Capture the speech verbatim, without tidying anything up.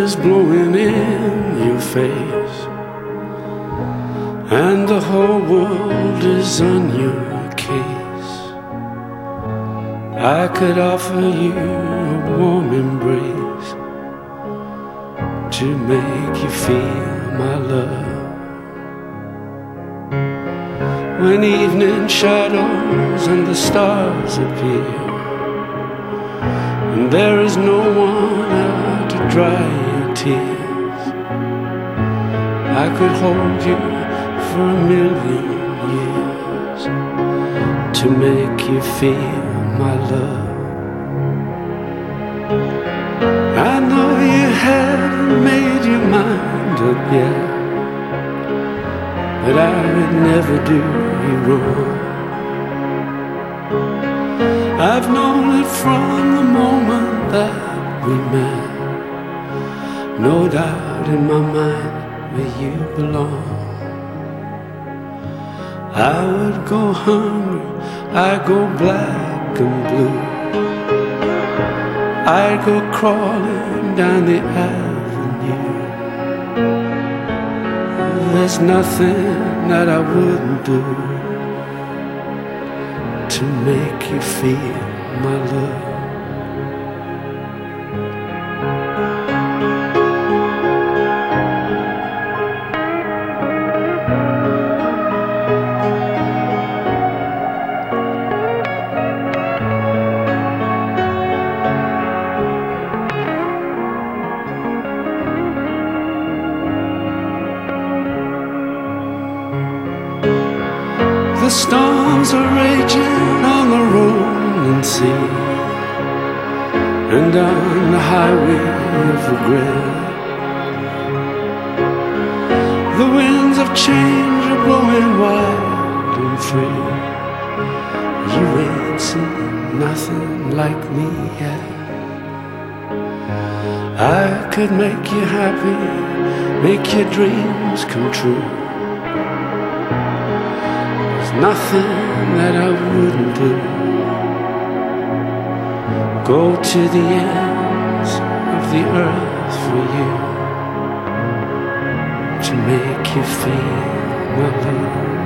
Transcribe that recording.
is blowing in your face, and the whole world is on your case. I could offer you a warm embrace to make you feel my love. When evening shadows and the stars appear, and there is no one out to dry your tears, I could hold you for a million years to make you feel my love. I know you haven't made your mind up yet, but I would never do you wrong. I've known it from the moment that we met. No doubt in my mind where you belong. I would go hungry, I'd go black and blue, I'd go crawling down the avenue. There's nothing that I wouldn't do to make you feel my love. The storms are raging on the rolling sea, and on the highway of regret, the winds of change are blowing wild and free. You ain't seen nothing like me yet. I could make you happy, make your dreams come true. Nothing that I wouldn't do. Go to the ends of the earth for you to make you feel my love.